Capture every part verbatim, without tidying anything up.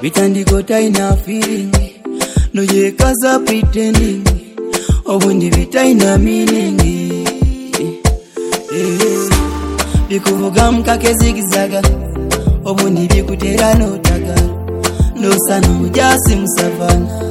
Bitandiko taina feeling, no ye kaza pretending. Obundi bitaina meaning. Eh, bikuvuga mkake zigzaga. Obundi bikutera no taga. No sanu jasi musavana.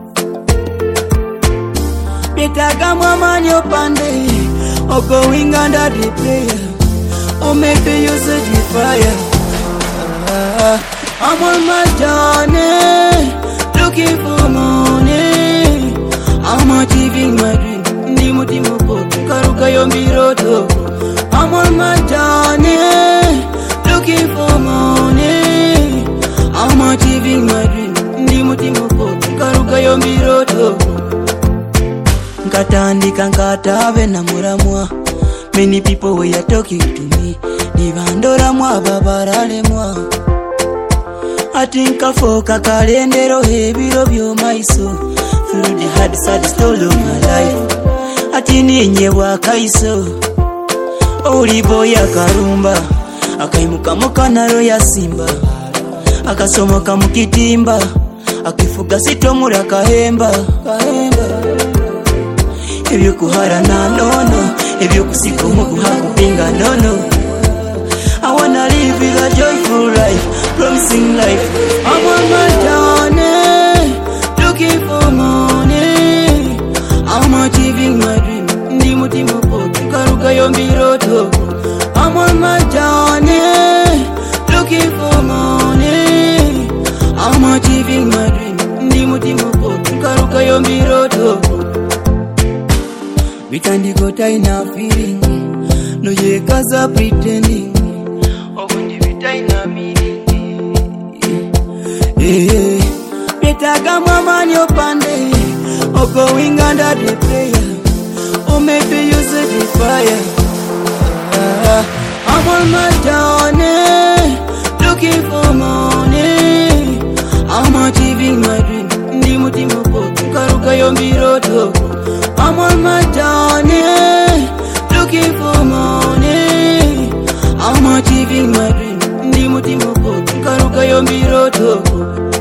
Bitaga mwamani opande. O going under the prayer. O make the usage the fire. Ah, I'm on my journey, looking for money. I'm achieving my dream. Ndimu timu kote, karuka yombiroto. I'm on my journey, looking for money. I'm achieving my dream. Ndimu timu kote, karuka yombiroto. Nkatandika nkatabe na muramwa. Many people were talking to me. Nibandora mwa babarale mwa. I think I foka kalendero hebiro byo maiso. Through the hard sad story of my life. Ati ninye wakaiso. Oli boy akarumba. Akaimuka mukanaro ya simba. Akasomoka mukitimba. Akifuga sitomura kahemba. Kahemba. Ebyo kuharana nono. Ebyo kusiko muguha kupinga nono. I wanna live with a joyful life, promising life. I'm on my journey, looking for money. I'm achieving my dream. Ndimu timu kote, karuka yombiroto. I'm on my journey, looking for money. I'm achieving my dream. Ndimu timu kote, karuka yombiroto. Bitandiko taina feeling, no ye kaza pretending. Obundi bitaina meaning. Eh, bitaga mwamani opande. O going under the prayer. O make the use of the fire. Ah, I'm on my journey, looking for money. I'm achieving my dream. Ndimu timu kote, karuka yombiroto. I'm on my journey, looking for money. I'm achieving my dream. Ndimu timu kote, karuka yombiroto.